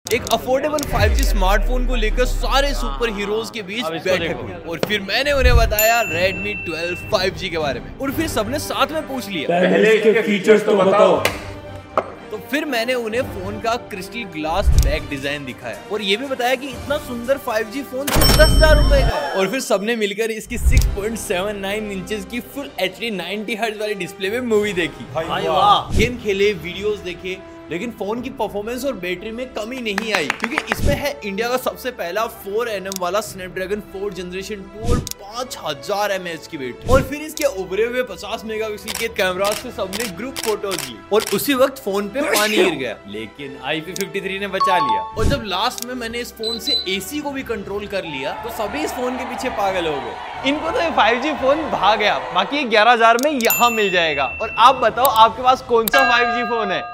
एक affordable 5G smartphone को लेकर सारे सुपर हीरोज के बीच बैठक हुई और फिर मैंने उन्हें बताया Redmi 12 5G के बारे में और फिर सबने साथ में पूछ लिया पहले इसके फीचर्स तो बताओ। तो फिर मैंने उन्हें फोन का क्रिस्टल ग्लास बैक डिजाइन दिखाया और ये भी बताया कि इतना सुंदर 5G फोन 10,000 रुपए का है। और फिर सबने मिलकर इसकी 6.79 इंचेस की फुल HD 90 हर्ट्ज वाली डिस्प्ले में मूवी देखी। गेम खेले, वीडियोस देखे, लेकिन फोन की परफॉर्मेंस और बैटरी में कमी नहीं आई क्योंकि इसमें है इंडिया का सबसे पहला 4nm वाला स्नैपड्रैगन 4 जनरेशन 2 और 5000 mAh की बैटरी। और फिर इसके उभरे हुए 50 मेगापिक्सल के कैमरा से सबने ग्रुप फोटोज ली और उसी वक्त फोन पे पानी गिर गया, लेकिन IP53 ने बचा लिया। और जब लास्ट में मैंने इस फोन से AC को भी कंट्रोल कर लिया तो सभी इस फोन के पीछे पागल हो गए। इनको तो ये 5G फोन भाग गया, बाकी 11,000 में यहाँ मिल जाएगा। और आप बताओ आपके पास कौन सा 5G फोन है?